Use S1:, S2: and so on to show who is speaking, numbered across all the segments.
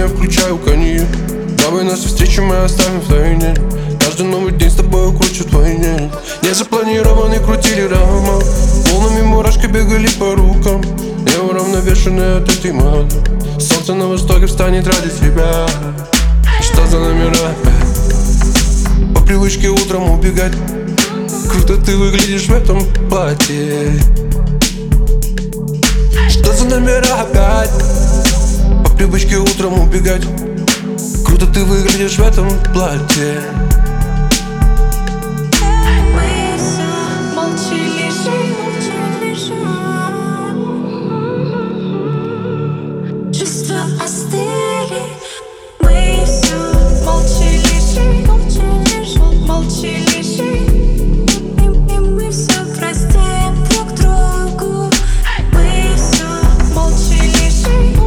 S1: я включаю коньяк. Давай наши встречи мы оставим в тайне. Каждый новый день с тобой кручу твой день. Незапланированный крутили роман. Волнами мурашки бегали по рукам. Я уравновешенный от этой моды. Солнце на востоке встанет ради тебя. Что за номера? По привычке утром убегать. Круто ты выглядишь в этом платье. Что за номера опять? По привычке утром убегать. Круто ты выглядишь в этом платье.
S2: Чувства остыли. Мы все молча лежим, молча лежим. И мы все простим друг другу. Мы все молча лежим,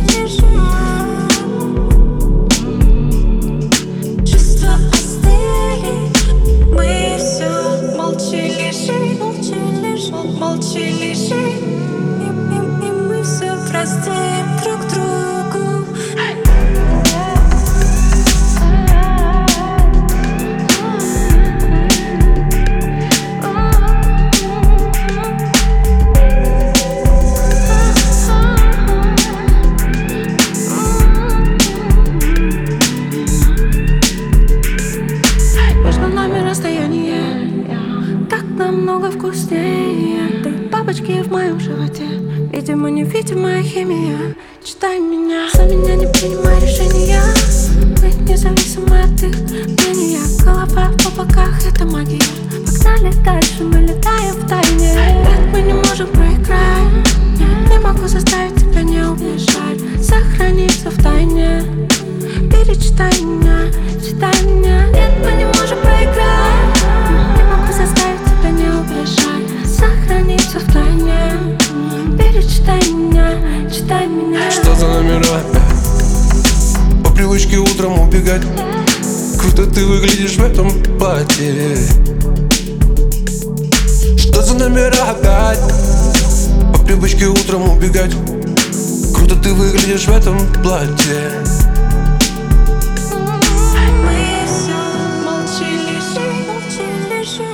S2: чувства остыли. Мы все молча лежим, молча лежим. И мы все простим друг другу.
S3: Между нами расстояние, так намного вкуснее. Ты бабочки в моем животе, видимо, невидимая химия. Читай меня, за меня не принимай решения. Быть независимой от их мнения. Голова в облаках — это магия. Погнали дальше, мы летаем в тайне. Нет, мы не можем проиграть. Не могу заставить тебя не убежать. Сохраниться в тайне. Перечитай меня, читай меня. Нет, мы не можем проиграть. Не могу заставить тебя не убежать. Сохраниться в тайне. Перечитай меня, читай меня.
S1: Что за номера? По привычке утром убегать. Круто ты выглядишь в этом платье. Что за номера опять? По привычке утром убегать. Круто ты выглядишь в этом платье.
S2: Мы все молча лежим.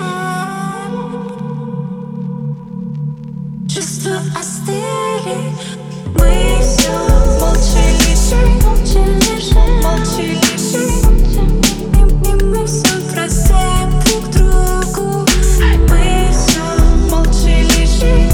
S2: Чувства остыли. Мы все молча лежим, молча лежим. И мы все простим друг другу. Мы все молча лежим.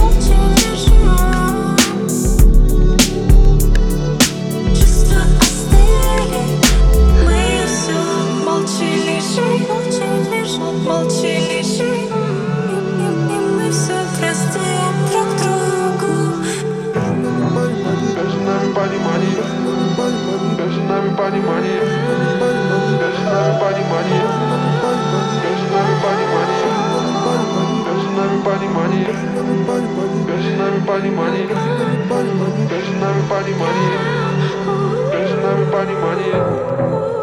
S2: Чувства остыли. Мы все молча лежим, молча лежим. И мы все простим друг другу.
S4: Между нами понимание. Между нами понимание. Между нами понимание. Между нами понимание. Между нами понимание. Между нами понимание. Между нами понимание. Между нами понимание.